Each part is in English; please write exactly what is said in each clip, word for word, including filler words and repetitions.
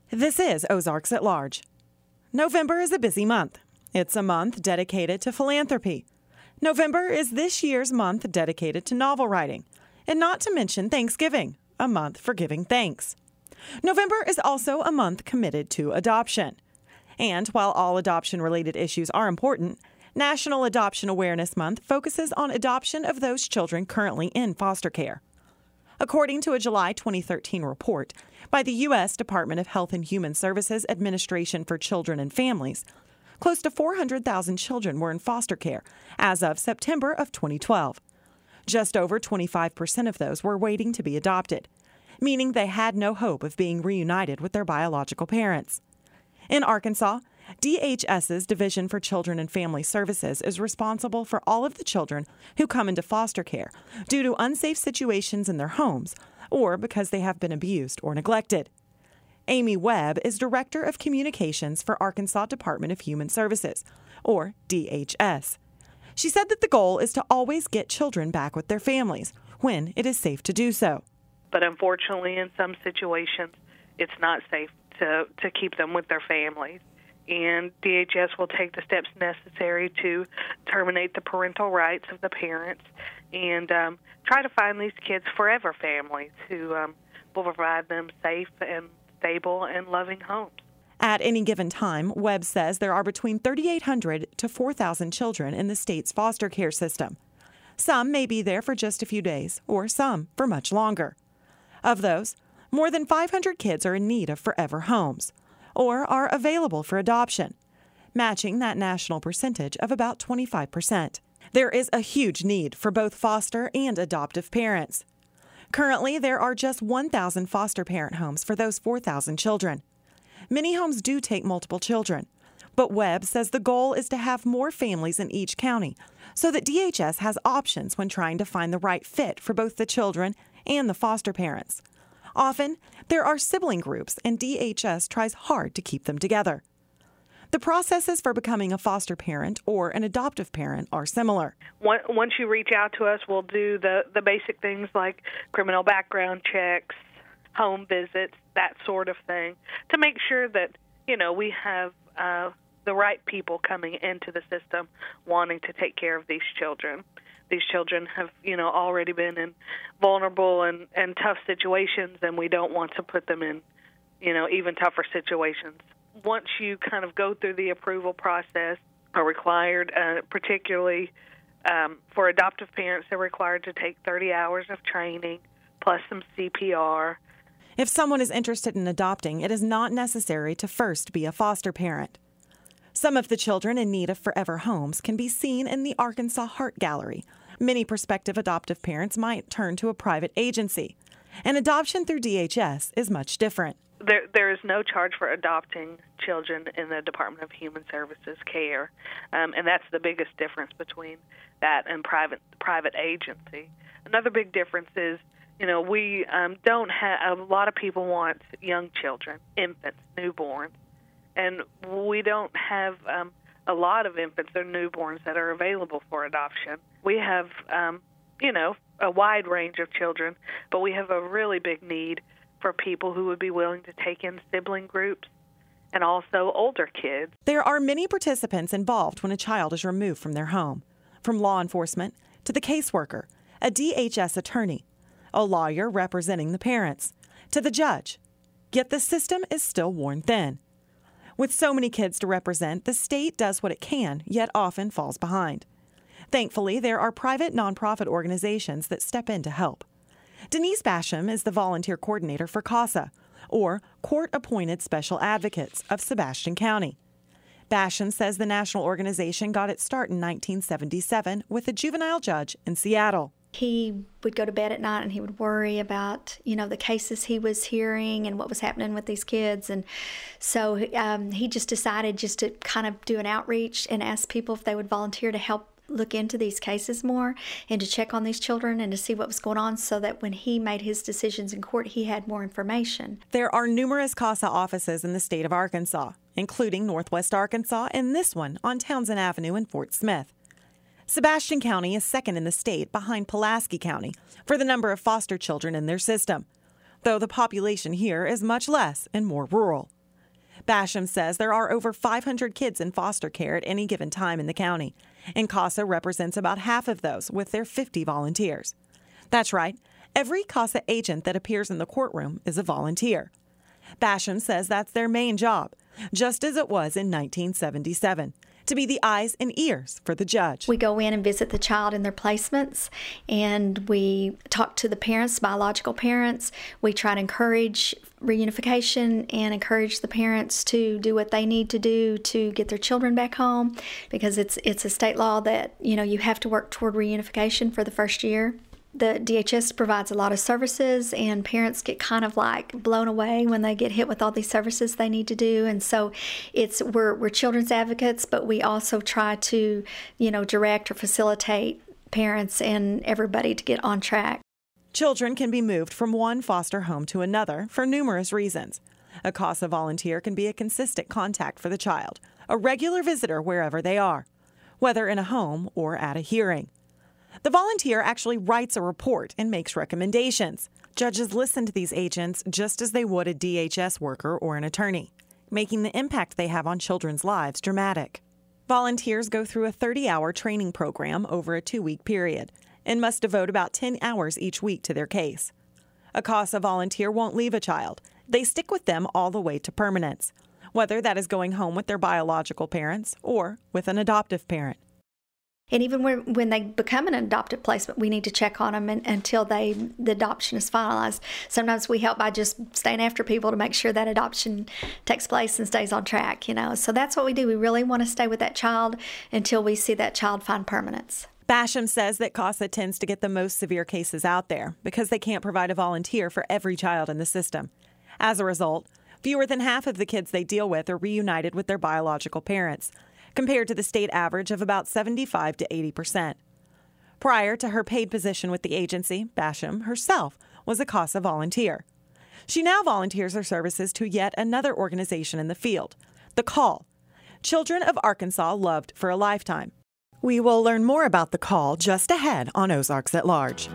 This is Ozarks at Large. November is a busy month. It's a month dedicated to philanthropy. November is this year's month dedicated to novel writing, and not to mention Thanksgiving, a month for giving thanks. November is also a month committed to adoption. And while all adoption-related issues are important, National Adoption Awareness Month focuses on adoption of those children currently in foster care. According to a July twenty thirteen report by the U S Department of Health and Human Services Administration for Children and Families, close to four hundred thousand children were in foster care as of September of twenty twelve. Just over twenty-five percent of those were waiting to be adopted, meaning they had no hope of being reunited with their biological parents. In Arkansas, D H S's Division for Children and Family Services is responsible for all of the children who come into foster care due to unsafe situations in their homes or because they have been abused or neglected. Amy Webb is Director of Communications for Arkansas Department of Human Services, or D H S. She said that the goal is to always get children back with their families when it is safe to do so. But unfortunately, in some situations, it's not safe to, to keep them with their families. And D H S will take the steps necessary to terminate the parental rights of the parents and um, try to find these kids forever families who um, will provide them safe and stable and loving homes. At any given time, Webb says there are between thirty-eight hundred to four thousand children in the state's foster care system. Some may be there for just a few days, or some for much longer. Of those, more than five hundred kids are in need of forever homes, or are available for adoption, matching that national percentage of about twenty-five percent. There is a huge need for both foster and adoptive parents. Currently, there are just one thousand foster parent homes for those four thousand children. Many homes do take multiple children, but Webb says the goal is to have more families in each county so that D H S has options when trying to find the right fit for both the children and the foster parents. Often, there are sibling groups, and D H S tries hard to keep them together. The processes for becoming a foster parent or an adoptive parent are similar. Once you reach out to us, we'll do the, the basic things like criminal background checks, home visits, that sort of thing, to make sure that, you know, we have uh, the right people coming into the system wanting to take care of these children. These children have, you know, already been in vulnerable and, and tough situations, and we don't want to put them in, you know, even tougher situations. Once you kind of go through the approval process, are required, uh, particularly um, for adoptive parents, they're required to take thirty hours of training plus some C P R. If someone is interested in adopting, it is not necessary to first be a foster parent. Some of the children in need of forever homes can be seen in the Arkansas Heart Gallery. Many prospective adoptive parents might turn to a private agency. And adoption through D H S is much different. There, there is no charge for adopting children in the Department of Human Services care, um, and that's the biggest difference between that and private private agency. Another big difference is, you know, we um, don't have, a lot of people want young children, infants, newborns. And we don't have um, a lot of infants or newborns that are available for adoption. We have, um, you know, a wide range of children, but we have a really big need for people who would be willing to take in sibling groups and also older kids. There are many participants involved when a child is removed from their home, from law enforcement to the caseworker, a D H S attorney, a lawyer representing the parents, to the judge. Yet the system is still worn thin. With so many kids to represent, the state does what it can, yet often falls behind. Thankfully, there are private nonprofit organizations that step in to help. Denise Basham is the volunteer coordinator for CASA, or Court-Appointed Special Advocates of Sebastian County. Basham says the national organization got its start in nineteen seventy-seven with a juvenile judge in Seattle. He would go to bed at night and he would worry about, you know, the cases he was hearing and what was happening with these kids. And so um, he just decided just to kind of do an outreach and ask people if they would volunteer to help look into these cases more and to check on these children and to see what was going on so that when he made his decisions in court, he had more information. There are numerous CASA offices in the state of Arkansas, including Northwest Arkansas and this one on Townsend Avenue in Fort Smith. Sebastian County is second in the state behind Pulaski County for the number of foster children in their system, though the population here is much less and more rural. Basham says there are over five hundred kids in foster care at any given time in the county, and CASA represents about half of those with their fifty volunteers. That's right, every CASA agent that appears in the courtroom is a volunteer. Basham says that's their main job, just as it was in nineteen seventy-seven, to be the eyes and ears for the judge. We go in and visit the child in their placements, and we talk to the parents, biological parents. We try to encourage reunification and encourage the parents to do what they need to do to get their children back home, because it's it's a state law that, you know, you have to work toward reunification for the first year. The D H S provides a lot of services, and parents get kind of like blown away when they get hit with all these services they need to do. And so it's we're we're children's advocates, but we also try to, you know, direct or facilitate parents and everybody to get on track. Children can be moved from one foster home to another for numerous reasons. A CASA volunteer can be a consistent contact for the child, a regular visitor wherever they are, whether in a home or at a hearing. The volunteer actually writes a report and makes recommendations. Judges listen to these agents just as they would a D H S worker or an attorney, making the impact they have on children's lives dramatic. Volunteers go through a thirty-hour training program over a two-week period and must devote about ten hours each week to their case. A CASA volunteer won't leave a child. They stick with them all the way to permanence, whether that is going home with their biological parents or with an adoptive parent. And even when, when they become an adopted placement, we need to check on them and, until they the adoption is finalized. Sometimes we help by just staying after people to make sure that adoption takes place and stays on track, you know. So that's what we do. We really want to stay with that child until we see that child find permanence. Basham says that CASA tends to get the most severe cases out there because they can't provide a volunteer for every child in the system. As a result, fewer than half of the kids they deal with are reunited with their biological parents, compared to the state average of about seventy-five to eighty percent. Prior to her paid position with the agency, Basham herself was a CASA volunteer. She now volunteers her services to yet another organization in the field, The Call, Children of Arkansas Loved for a Lifetime. We will learn more about The Call just ahead on Ozarks at Large.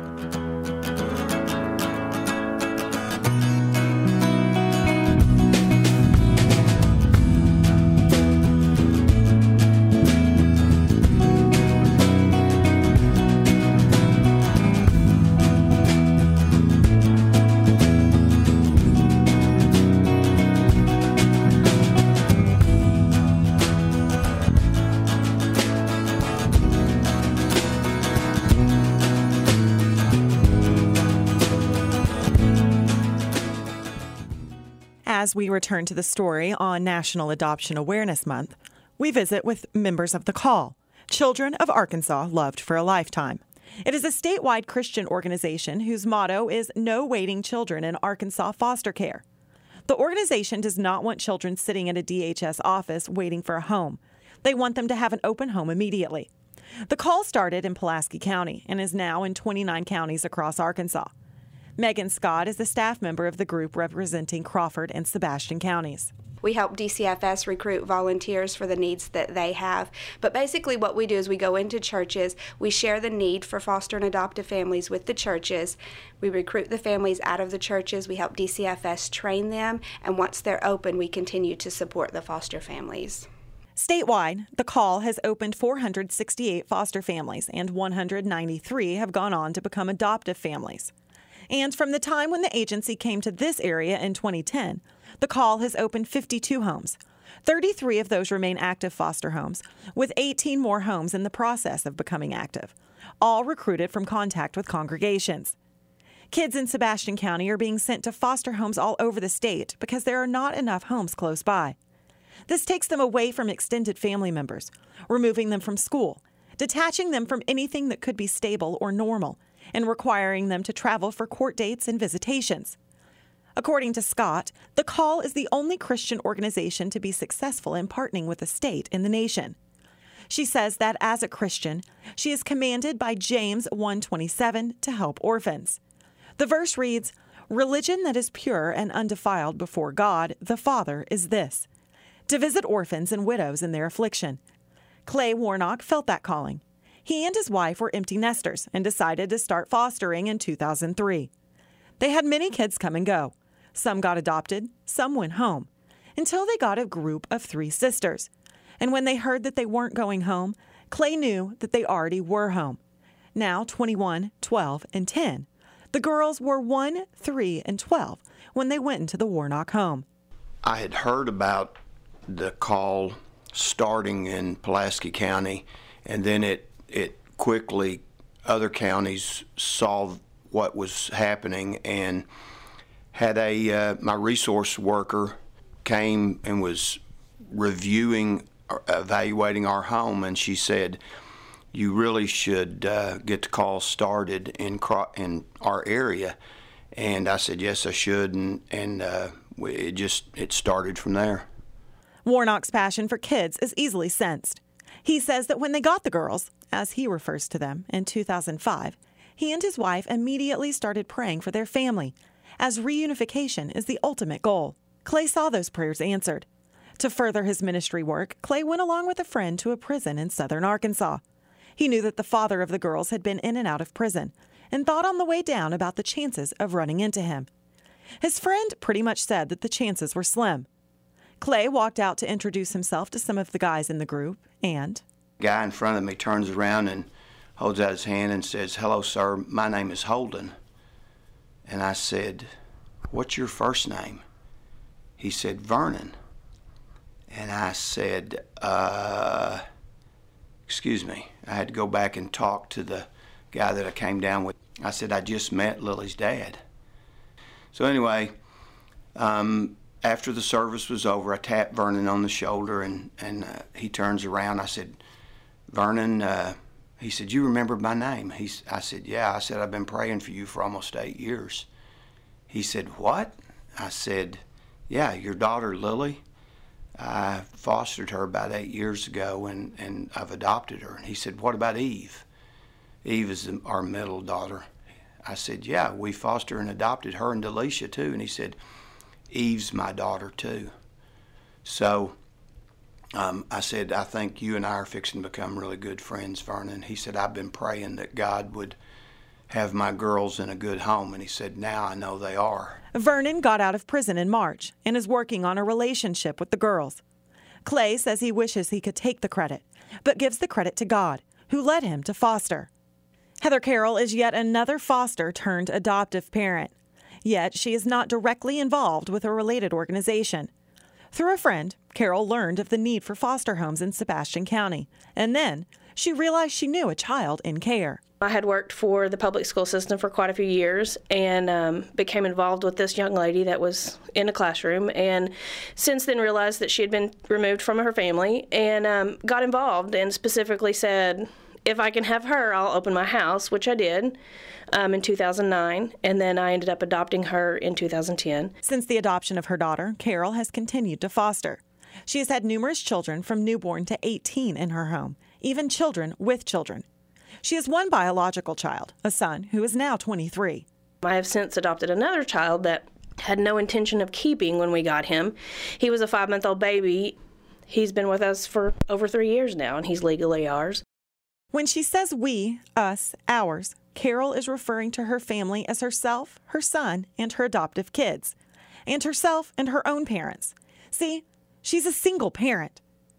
As we return to the story on National Adoption Awareness Month, we visit with members of The Call, Children of Arkansas Loved for a Lifetime. It is a statewide Christian organization whose motto is No Waiting Children in Arkansas Foster Care. The organization does not want children sitting at a D H S office waiting for a home. They want them to have an open home immediately. The Call started in Pulaski County and is now in twenty-nine counties across Arkansas. Megan Scott is a staff member of the group representing Crawford and Sebastian counties. We help D C F S recruit volunteers for the needs that they have. But basically what we do is we go into churches, we share the need for foster and adoptive families with the churches, we recruit the families out of the churches, we help D C F S train them, and once they're open, we continue to support the foster families. Statewide, The Call has opened four hundred sixty-eight foster families, and one hundred ninety-three have gone on to become adoptive families. And from the time when the agency came to this area in twenty ten, The Call has opened fifty-two homes. thirty-three of those remain active foster homes, with eighteen more homes in the process of becoming active, all recruited from contact with congregations. Kids in Sebastian County are being sent to foster homes all over the state because there are not enough homes close by. This takes them away from extended family members, removing them from school, detaching them from anything that could be stable or normal, and requiring them to travel for court dates and visitations. According to Scott, The Call is the only Christian organization to be successful in partnering with a state in the nation. She says that as a Christian, she is commanded by James one twenty-seven to help orphans. The verse reads, "Religion that is pure and undefiled before God, the Father, is this, to visit orphans and widows in their affliction." Clay Warnock felt that calling. He and his wife were empty nesters and decided to start fostering in two thousand three. They had many kids come and go. Some got adopted, some went home. until they got a group of three sisters. And when they heard that they weren't going home, Clay knew that they already were home. Now twenty-one, twelve, and ten. The girls were one, three, and twelve when they went into the Warnock home. I had heard about the call starting in Pulaski County, and then it, it quickly, other counties saw what was happening and had a, uh, my resource worker came and was reviewing, evaluating our home, and she said, you really should uh, get the call started in in our area. And I said, yes, I should, and, and uh, it just, it started from there. Warnock's passion for kids is easily sensed. He says that when they got the girls, as he refers to them, in two thousand five, he and his wife immediately started praying for their family, as reunification is the ultimate goal. Clay saw those prayers answered. To further his ministry work, Clay went along with a friend to a prison in southern Arkansas. He knew that the father of the girls had been in and out of prison, and thought on the way down about the chances of running into him. His friend pretty much said that the chances were slim. Clay walked out to introduce himself to some of the guys in the group, and the guy in front of me turns around and holds out his hand and says, hello, sir, my name is Holden. And I said, what's your first name? He said, Vernon. And I said, uh, excuse me. I had to go back and talk to the guy that I came down with. I said, I just met Lily's dad. So anyway, um, after the service was over, I tapped Vernon on the shoulder, and, and uh, he turns around. I said, Vernon, uh, he said, you remember my name? He's, I said, yeah. I said, I've been praying for you for almost eight years. He said, what? I said, yeah, your daughter Lily. I fostered her about eight years ago, and, and I've adopted her. And he said, what about Eve? Eve is the, our middle daughter. I said, yeah, we fostered and adopted her and Delisha too. And he said, Eve's my daughter too. So um, I said, I think you and I are fixing to become really good friends, Vernon. He said, I've been praying that God would have my girls in a good home. And he said, now I know they are. Vernon got out of prison in March and is working on a relationship with the girls. Clay says he wishes he could take the credit, but gives the credit to God, who led him to foster. Heather Carroll is yet another foster turned adoptive parent. Yet she is not directly involved with a related organization. Through a friend, Carroll learned of the need for foster homes in Sebastian County, and then she realized she knew a child in care. I had worked for the public school system for quite a few years, and um, became involved with this young lady that was in a classroom, and since then realized that she had been removed from her family, and um, got involved and specifically said, if I can have her, I'll open my house, which I did um, in two thousand nine, and then I ended up adopting her in two thousand ten. Since the adoption of her daughter, Carroll has continued to foster. She has had numerous children from newborn to eighteen in her home, even children with children. She has one biological child, a son, who is now twenty-three. I have since adopted another child that had no intention of keeping when we got him. He was a five-month-old baby. He's been with us for over three years now, and he's legally ours. When she says we, us, ours, Carroll is referring to her family as herself, her son, and her adoptive kids, and herself and her own parents. See, she's a single parent.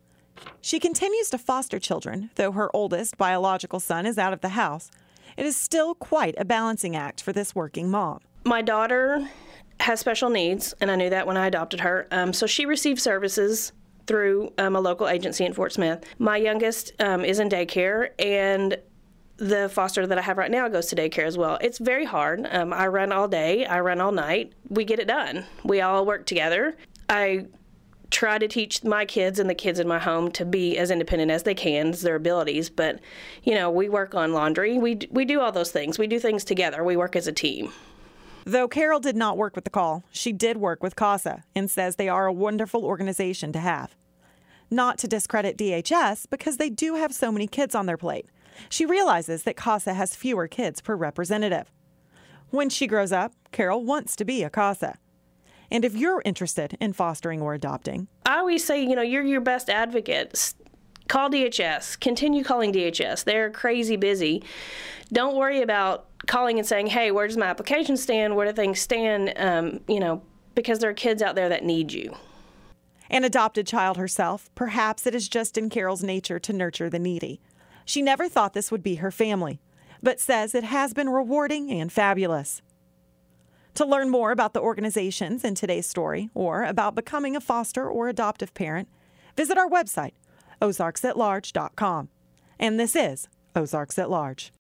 She continues to foster children, though her oldest biological son is out of the house. It is still quite a balancing act for this working mom. My daughter has special needs, and I knew that when I adopted her, um, so she receives services through um, a local agency in Fort Smith. My youngest um, is in daycare, and the foster that I have right now goes to daycare as well. It's very hard. Um, I run all day. I run all night. We get it done. We all work together. I try to teach my kids and the kids in my home to be as independent as they can, as their abilities. But, you know, we work on laundry. We, we do all those things. We do things together. We work as a team. Though Carroll did not work with the call, she did work with CASA and says they are a wonderful organization to have. Not to discredit D H S, because they do have so many kids on their plate. She realizes that CASA has fewer kids per representative. When she grows up, Carroll wants to be a CASA. And if you're interested in fostering or adopting, I always say, you know, you're your best advocate. Call D H S. Continue calling D H S. They're crazy busy. Don't worry about calling and saying, hey, where does my application stand? Where do things stand? Um, you know, because there are kids out there that need you. An adopted child herself, perhaps it is just in Carol's nature to nurture the needy. She never thought this would be her family, but says it has been rewarding and fabulous. To learn more about the organizations in today's story or about becoming a foster or adoptive parent, visit our website, ozarks at large dot com. And this is Ozarks at Large.